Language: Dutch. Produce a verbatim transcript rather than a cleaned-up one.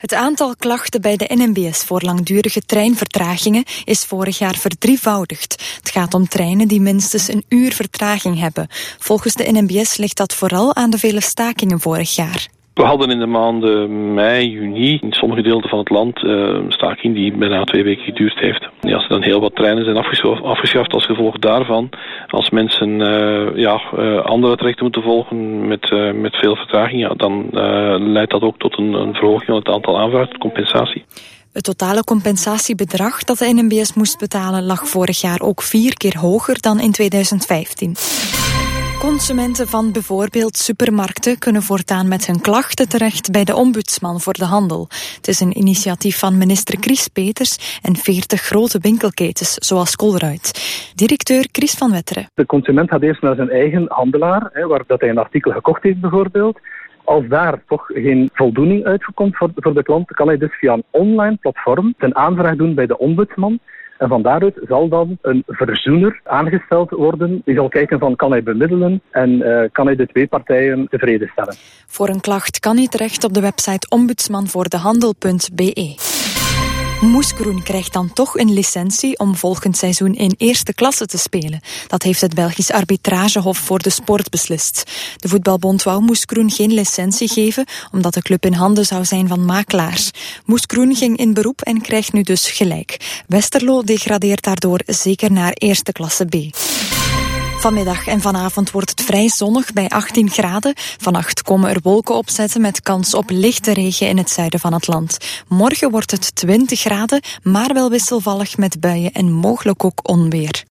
Het aantal klachten bij de N M B S voor langdurige treinvertragingen is vorig jaar verdrievoudigd. Het gaat om treinen die minstens een uur vertraging hebben. Volgens de N M B S ligt dat vooral aan de vele stakingen vorig jaar. We hadden in de maanden mei, juni in sommige delen van het land uh, een staking die bijna twee weken geduurd heeft. Ja, als er dan heel wat treinen zijn afgeschaft, afgeschaft als gevolg daarvan, als mensen uh, ja, uh, andere trajecten moeten volgen met, uh, met veel vertraging, ja, dan uh, leidt dat ook tot een, een verhoging van het aantal aanvragen, compensatie. Het totale compensatiebedrag dat de N M B S moest betalen lag vorig jaar ook vier keer hoger dan in tweeduizend vijftien. Consumenten van bijvoorbeeld supermarkten kunnen voortaan met hun klachten terecht bij de ombudsman voor de handel. Het is een initiatief van minister Chris Peeters en veertig grote winkelketens, zoals Colruyt. Directeur Chris van Wetteren. De consument gaat eerst naar zijn eigen handelaar, hè, waar dat hij een artikel gekocht heeft bijvoorbeeld. Als daar toch geen voldoening uitkomt voor, voor de klant, kan hij dus via een online platform zijn aanvraag doen bij de ombudsman. En van daaruit zal dan een verzoener aangesteld worden. Die zal kijken van, kan hij bemiddelen en uh, kan hij de twee partijen tevreden stellen. Voor een klacht kan hij terecht op de website ombudsmanvoordehandel punt b e. Moeskroen krijgt dan toch een licentie om volgend seizoen in eerste klasse te spelen. Dat heeft het Belgisch Arbitragehof voor de Sport beslist. De voetbalbond wou Moeskroen geen licentie geven, omdat de club in handen zou zijn van makelaars. Moeskroen ging in beroep en krijgt nu dus gelijk. Westerlo degradeert daardoor zeker naar eerste klasse B. Vanmiddag en vanavond wordt het vrij zonnig bij achttien graden. Vannacht komen er wolken opzetten met kans op lichte regen in het zuiden van het land. Morgen wordt het twintig graden, maar wel wisselvallig met buien en mogelijk ook onweer.